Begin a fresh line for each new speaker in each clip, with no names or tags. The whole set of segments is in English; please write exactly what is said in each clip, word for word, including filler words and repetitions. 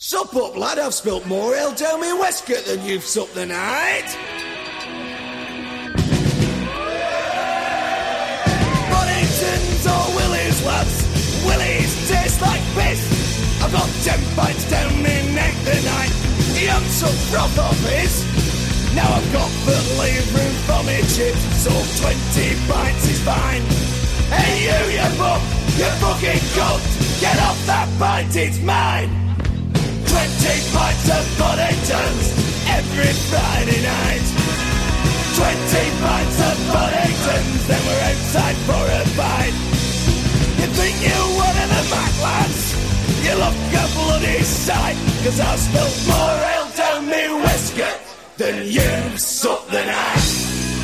Sup up, lad, I've spilt more ale down me waistcoat than you've supped the night. Boningtons or Willie's, lads. Willie's taste like piss. I've got ten pints down me neck the night. He ain't some froth off his. Now I've got the leave room for me chips, so twenty pints is fine. Hey you, you bum, you fucking cunt. Get off that pint, it's mine. Twenty pints of Boningtons every Friday night. Twenty pints of Boningtons, then we're outside for a bite. You think you're one of the Mac lads? You look a bloody sight, cause I've spilt more ale down me waistcoat than you've supped the night.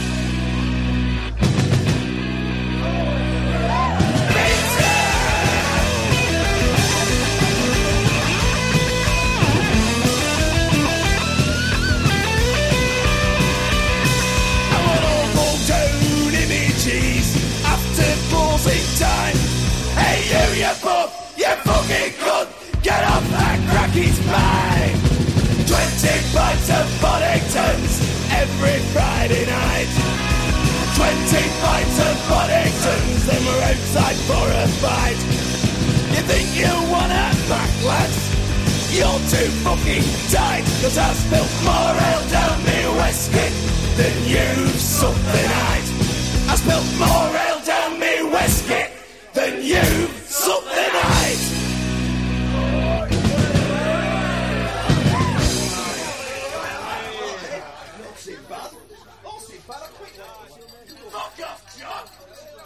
You, you bum, you fucking cunt. Get off that crack, it's mine. Twenty pints of Boningtons every Friday night. Twenty pints of Boningtons, then we're outside for a fight. You think you wanna back, lads? You're too fucking tight, cause I've spilt more ale down me waistcoat than you've supped the night. I spilt more ale